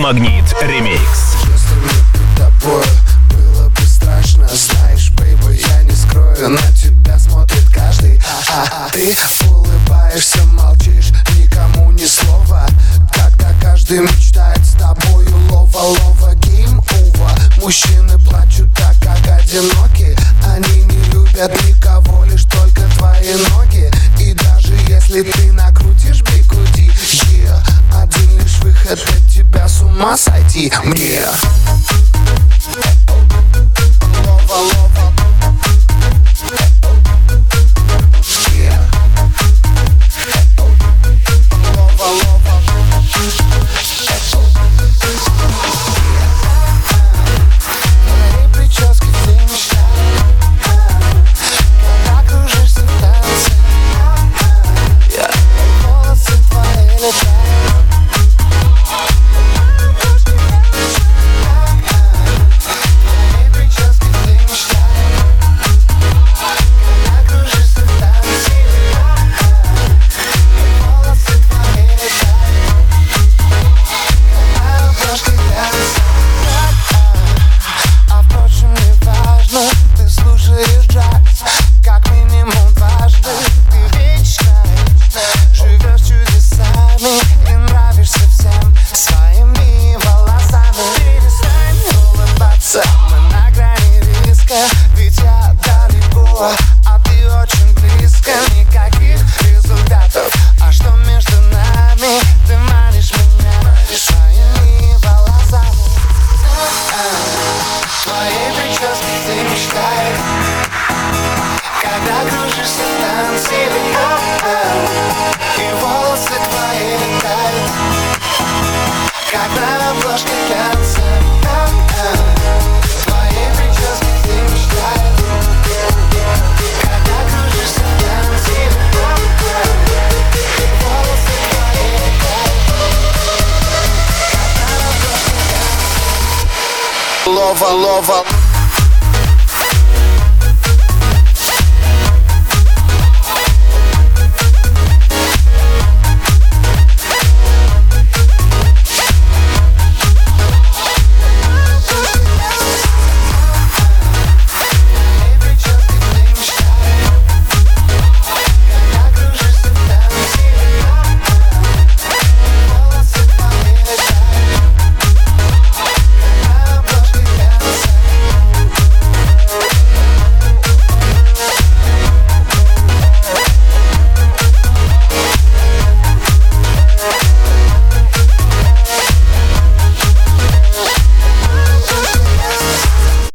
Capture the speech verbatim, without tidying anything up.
Магнит ремикс. Если мне быть тобой было бы страшно, знаешь, бейби, я не скрою, на тебя смотрит каждый. А ты улыбаешься, молчишь, никому ни слова, когда каждый мечтает с тобою лова-лова, гейм over. Мужчины плачут так, как одиноки, они не любят никого, лишь только твои ноги. И даже если ты накрутишь бигуди, yeah, один лишь выход от тебя с ума сойти мне. Лова-лова. Yeah. Лова-лова. Твои прически ты мечтаешь, когда кружишься в танце, волосы твои летают. Твои прически ты мечтаешь, когда кружишься в танце, волосы твои летают, когда обложки глянца. А впрочем, не важно, ты слушаешь джаз как минимум дважды. Ты вечная, живешь чудесами и нравишься всем своими волосами. Перестань улыбаться, мы на грани риска, ведь я далеко, а ты очень близко. Никаких результатов, а что между нами? Ты манишь меня своими волосами. Твоей прически ты мечтаешь, когда кружишься в танце, и волосы твои летают, как на обложке глянца. Твоей прически ты мечтаешь, когда кружишься в танце, и волосы твои летают, как на обложке глянца. Лова, лова.